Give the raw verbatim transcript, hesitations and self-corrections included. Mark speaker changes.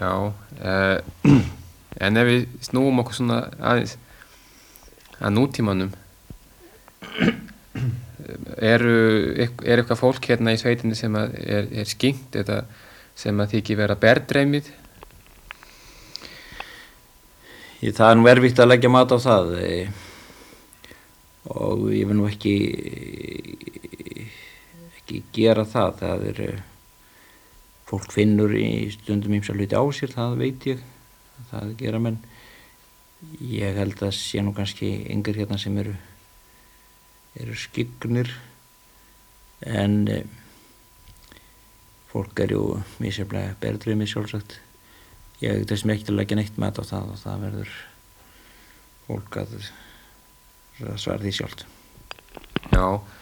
Speaker 1: Já, uh, en ef við snúum okkur svona aðeins að nútímanum, eru, er eitthvað fólk hérna í sveitinni sem að er, er skyngt eða sem að þykir vera berdreymið?
Speaker 2: Ég, það er nú erfitt að leggja mat á það e, og ég vil nú ekki ekki gera það. Það er fólk finnur í stundum ýmsa hluti á sér, það veit ég, það gera menn. Ég held að sé nú kannski engir hérna sem eru eru skyggnir, en e, fólk er jú misjafnlega berdreymið sjálfsagt. Ég þess mér ekki til að leggja neitt mat á það og það verður fólk að svara því sjálft.
Speaker 1: Já.